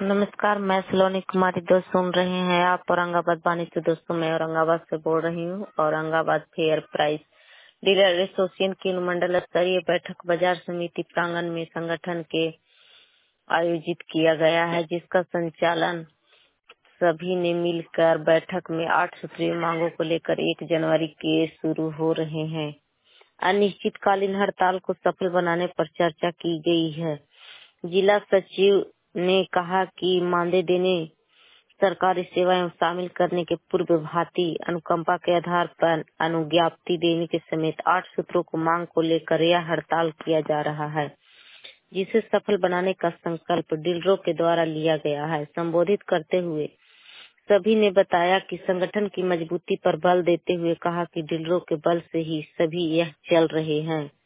नमस्कार, मैं सलोनी कुमारी। दोस्त सुन रहे हैं आप औरंगाबाद बानी। तो दोस्तों, मैं औरंगाबाद से बोल रही हूँ। Aurangabad fair price dealer association की अनुमंडल स्तरीय बैठक बाजार समिति प्रांगण में संगठन के आयोजित किया गया है, जिसका संचालन सभी ने मिलकर बैठक में 8 सूत्रीय मांगों को लेकर 1 जनवरी के शुरू हो रहे हैं। अनिश्चितकालीन हड़ताल को सफल बनाने पर चर्चा की गई है। जिला सचिव ने कहा कि मानदेय देने, सरकारी सेवाएं शामिल करने के पूर्व भांति अनुकंपा के आधार पर अनुज्ञप्ति देने के समेत 8 सूत्रों को मांग को लेकर यह हड़ताल किया जा रहा है, जिसे सफल बनाने का संकल्प डीलरों के द्वारा लिया गया है। संबोधित करते हुए सभी ने बताया कि संगठन की मजबूती पर बल देते हुए कहा कि डीलरों के बल से ही सभी यह चल रहे हैं।